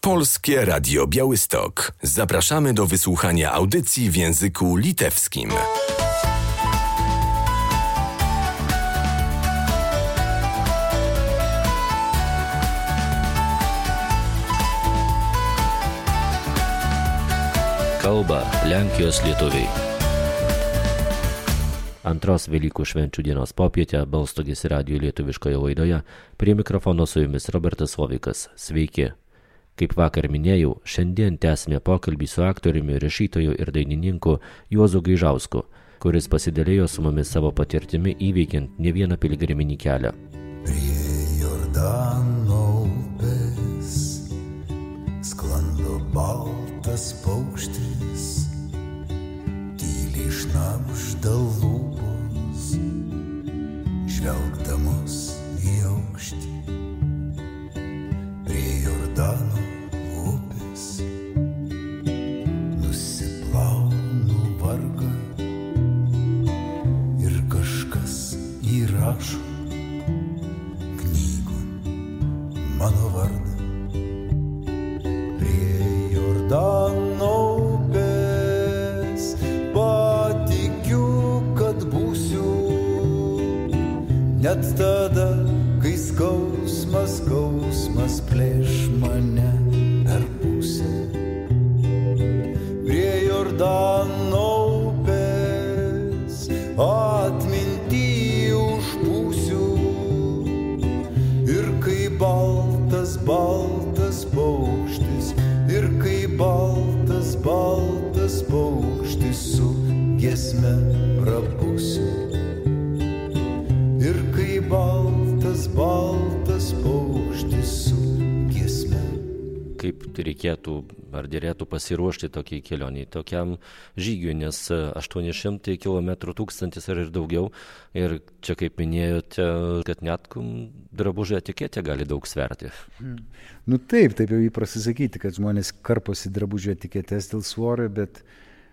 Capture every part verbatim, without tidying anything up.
Polskie Radio Białystok. Zapraszamy do wysłuchania audycji w języku litewskim. Kalba Lenkijos lietuviai. Antros Velykų švenčių dienos popietę Balstogės radijo lietuviškoje laidoje prie mikrofono su jumis Robertas Slovikas. Sveiki. Kaip vakar minėjau, šiandien tęsime pokalbį su aktoriumi, rašytoju ir dainininku Juozu Gaižausku, kuris pasidalijo su mumis savo patirtimi įveikiant ne vieną piligriminį kelią. Prie Jordano upės sklando baltas paukštis, tyliai šnabžda lūpos, žvelgdamos į aukštį. Prie Jordano upės nusiplaunu vargą ir kažkas įrašo knygon mano vardą. Prie Jordano upės patikiu, kad būsiu net tada, kai skausmas, skausmas plėš mane per pusę. Prie Jordano upės atmintį užpūsiu ir kai baltas, baltas paukštis, ir kai baltas, baltas paukštis su giesme prabūsiu. Ir kai baltas, baltas paukštis su giesme. Kaip reikėtų ar dėrėtų pasiruošti tokiai kelioniai, tokiam žygiui, nes aštuoni šimtai kilometrų, tūkstantis ar ir daugiau. Ir čia, kaip minėjote, kad net drabužio etiketė gali daug sverti. Hmm. Nu taip, taip jau įprasta sakyti, kad žmonės karposi drabužio etiketės dėl svorio, bet,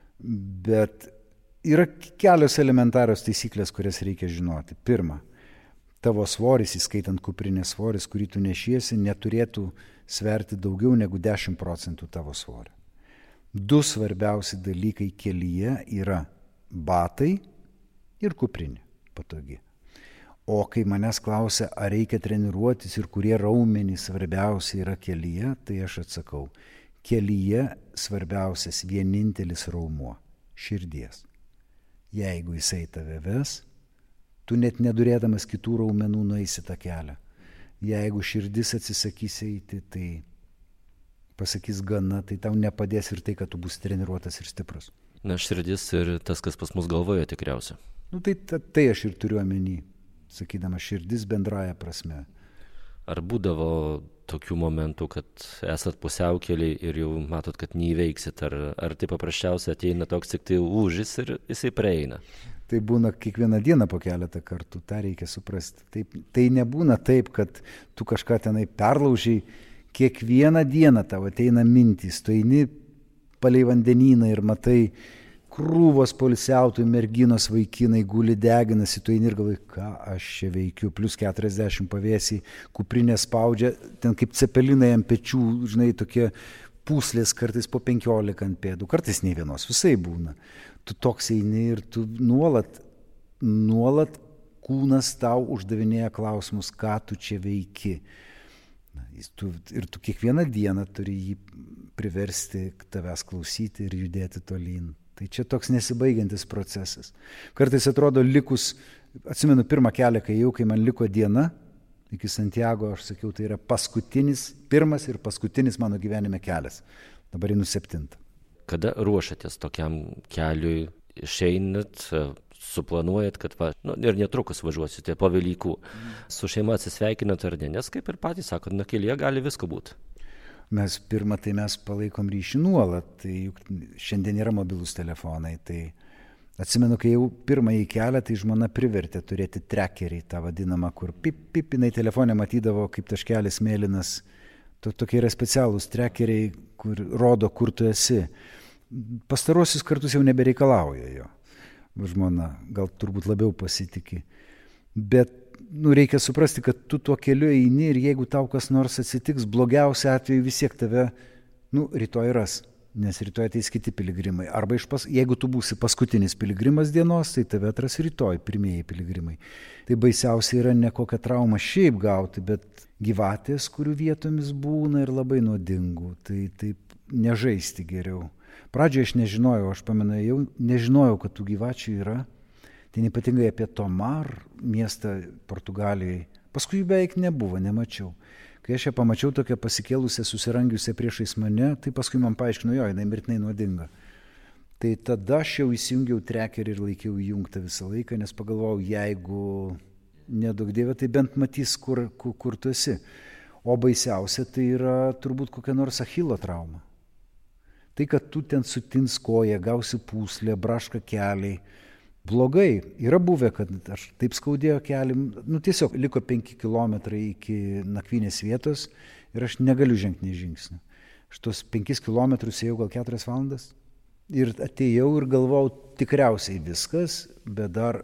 bet yra kelios elementarios taisyklės, kurias reikia žinoti. Pirma, tavo svoris, įskaitant kuprinės svoris, kurį tu nešiesi, neturėtų sverti daugiau negu dešimt procentų tavo svorio. Du svarbiausi dalykai kelyje yra batai ir kuprinė patogi. O kai manęs klausia, ar reikia treniruotis ir kurie raumenys svarbiausia yra kelyje, tai aš atsakau, kelyje svarbiausias vienintelis raumuo – širdies. Jeigu jisai tave ves, tu net nedurėdamas kitų raumenų nueisi tą kelią. Jeigu širdis atsisakys eiti, tai pasakys gana, tai tau nepadės ir tai, kad tu būsi treniruotas ir stiprus. Na, širdis ir tas, kas pas mus galvoje tikriausia. Nu, tai, tai, tai aš ir turiu omeny, sakydama širdis bendraja prasme. Ar būdavo tokių momentų, kad esat pusiaukelėj ir jau matot, kad neįveiksit, ar, ar tai paprasčiausiai ateina toks tik tai lūžis ir jisai praeina? Tai būna kiekvieną dieną po keletą kartų, tą reikia suprasti. Taip, tai nebūna taip, kad tu kažką tenai perlaužiai, kiekvieną dieną tavo ateina mintys, tu eini palei vandenyną ir matai krūvos poilsiautojų merginos vaikinai guli deginasi, tu eini ir galvoji, ką aš čia veikiu, plus keturiasdešimt pavėsiai, kuprinė spaudžia, ten kaip cepelinai ant pečių, žinai, tokie pūslės kartais po penkiolika ant pėdų, kartais nei vienos, visai būna. Tu toks eini ir tu nuolat, nuolat kūnas tau uždavinėja klausimus, ką tu čia veiki. Na, tu, ir tu kiekvieną dieną turi jį priversti tavęs klausyti ir judėti tolyn. Tai čia toks nesibaigiantis procesas. Kartais atrodo likus, atsimenu pirmą kelią, kai jau, kai man liko diena, iki Santiago, aš sakiau, tai yra paskutinis, pirmas ir paskutinis mano gyvenime kelias. Dabar einu septintą. Kada ruošiatės tokiam keliui, išeinat, suplanuojat, kad va, nu, ir netrukus važiuosite po Velykų. Su šeima atsisveikinat ar ne, nes kaip ir patys sakot, na kelyje gali visko būti. Mes pirmą, tai mes palaikom ryšį nuolat, tai juk šiandien yra mobilūs telefonai, tai atsimenu, kai jau pirmąjį kelią, tai žmona privertė turėti trekerį, tą vadinamą, kur pip, pip, jinai telefone matydavo, kaip taškelis mėlynas. Tokie yra specialūs trekeriai, kur rodo, kur tu esi. Pastarosius kartus jau nebereikalauja jo. Žmona gal turbūt labiau pasitikė. Bet nu, reikia suprasti, kad tu tuo keliu eini ir jeigu tau kas nors atsitiks, blogiausia atveju vis tiek tave, nu, rytoj ras, nes rytoj ateis kiti piligrimai. Arba iš pas, jeigu tu būsi paskutinis piligrimas dienos, tai tave atras rytoj pirmieji piligrimai. Tai baisiausia yra ne kokią traumą šiaip gauti, bet gyvatės, kurių vietomis būna ir labai nuodingų. Tai taip nežaisti geriau. Pradžioje aš nežinojau, aš pamenu, jau nežinojau, kad tų gyvačių yra. Tai ypatingai apie Tomar miestą Portugalijoje. Paskui jų beveik nebuvo, nemačiau. Kai aš ją pamačiau tokią pasikėlusią, susirangiusią priešais mane, tai paskui man paaiškino, jo, jinai mirtinai nuodinga. Tai tada aš jau įsijungiau trekerį ir laikiau įjungtą visą laiką, nes pagalvojau, jeigu nedaug dievė, tai bent matys, kur, kur, kur tu esi. O baisiausia tai yra turbūt kokia nors Achilo trauma. Tai, kad tu ten sutins koją, gausi pūslę, braška keliai. Blogai. Yra buvę, kad aš taip skaudėjo kelį, nu tiesiog liko penki kilometrai iki nakvynės vietos ir aš negaliu žengti nei žingsnių. Aš tos penkis kilometrus ėjau gal keturias valandas ir atėjau ir galvojau tikriausiai viskas, bet dar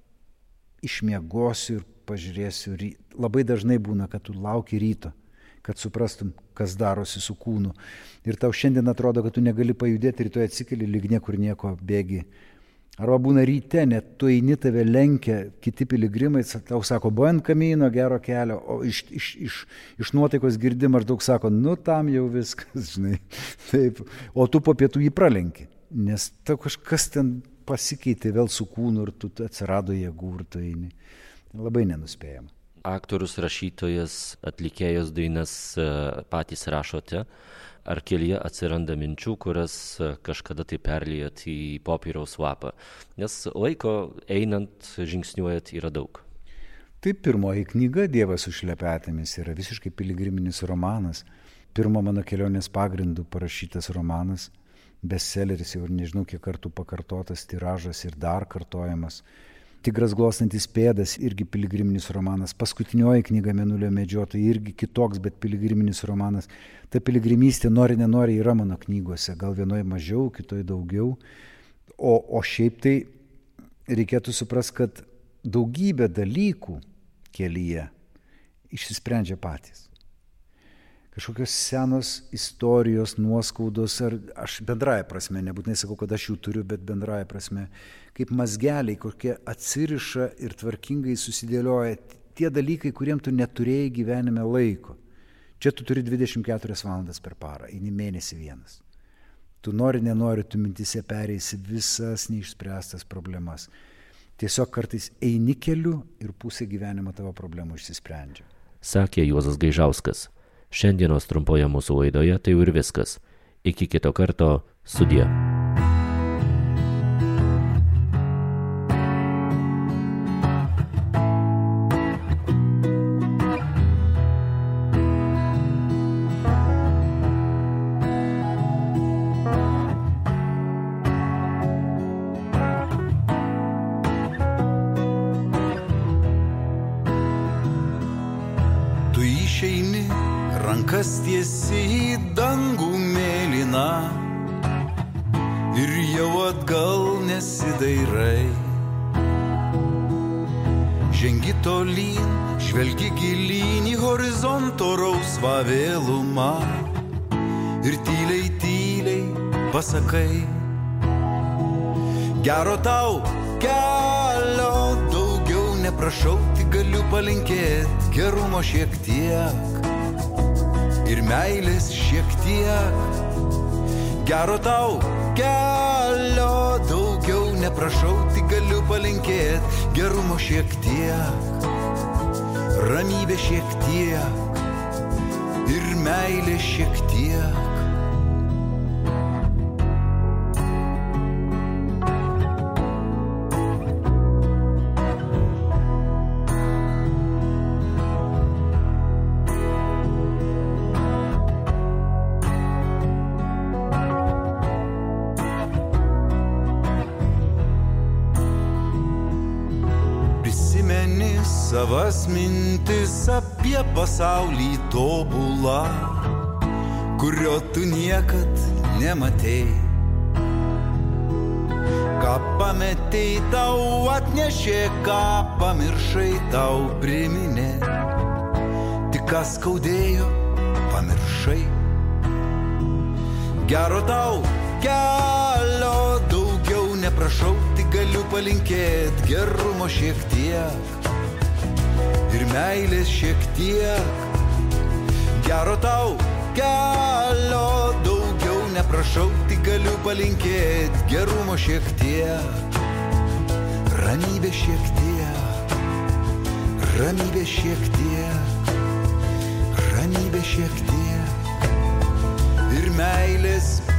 išmiegosiu ir pažiūrėsiu. Labai dažnai būna, kad tu lauki ryto, kad suprastum, kas darosi su kūnu. Ir tau šiandien atrodo, kad tu negali pajudėti, rytoj atsikeli, lyg niekur nieko bėgi. Arba būna ryte, net tu eini, tave lenkia kiti piligrimai, tau sako, buen kamino, gero kelio, o iš, iš, iš, iš nuotaikos girdi maždaug sako, nu tam jau viskas, žinai. Taip. O tu po pietų jį pralenki, nes tau kažkas ten pasikeitė vėl su kūnu ir tu atsirado jėgų ir tu eini. Labai nenuspėjama. Aktorius, rašytojas, atlikėjos dainas patys rašote. Ar kelyje atsiranda minčių, kurias kažkada tai perlijat į popieriaus lapą? Nes laiko einant, žingsniuojat yra daug. Tai pirmoji knyga Dievas su šlepetėmis yra visiškai piligriminis romanas. Pirmo mano kelionės pagrindų parašytas romanas, bestselleris, jau nežinau kiek kartų pakartotas tiražas ir dar kartojamas. Tigras glostantis pėdas, irgi piligriminis romanas. Paskutinioji knyga Mėnulio medžiotojai, irgi kitoks, bet piligriminis romanas. Ta piligrimystė nori nenori yra mano knygose, gal vienoje mažiau, kitoje daugiau. O, o šiaip tai reikėtų suprasti, kad daugybė dalykų kelyje išsisprendžia patys. Kažkokios senos istorijos, nuoskaudos, ar aš bendraja prasme, nebūtinai sakau, kad aš jų turiu, bet bendraja prasme, kaip mazgeliai, kokie atsiriša ir tvarkingai susidėlioja tie dalykai, kuriem tu neturėjai gyvenime laiko. Čia tu turi dvidešimt keturias valandas per parą, eini mėnesį vienas. Tu nori, nenori, tu mintise pereisi visas neišspręstas problemas. Tiesiog kartais eini keliu ir pusė gyvenimo tavo problemų išsisprendžia. Sakė Juozas Gaižauskas. Šiandienos trumpoje mūsų laidoje tai ir viskas. Iki kito karto, sudie. Rankas tiesi į dangų mėlyną ir jau atgal nesidairai. Žengi tolyn, žvelgi gilyn į horizonto rausvą vėlumą ir tyliai, tyliai pasakai, gero tau kelio, daugiau neprašau, tik galiu palinkėt gerumo šiek tiek. Ir meilės šiek tiek, gero tau kelio, daugiau neprašau, tik galiu palinkėt gerumo šiek tiek, ramybė šiek tiek ir meilė šiek tiek. Savas mintis apie pasaulį tobulą, kurio tu niekad nematei. ką pametei tau atnešė, ką pamiršai tau priminė. Tik ką skaudėjo, pamiršai. Gero tau kelio, daugiau neprašau, tik galiu palinkėt gerumo šiek tiek ir meilės šiek tiek. Gero tau kelio, daugiau neprašau, tik galiu palinkėt gerumo šiek tiek, ramybė šiek tiek, ramybė šiek tiek, ramybė šiek tiek ir meilės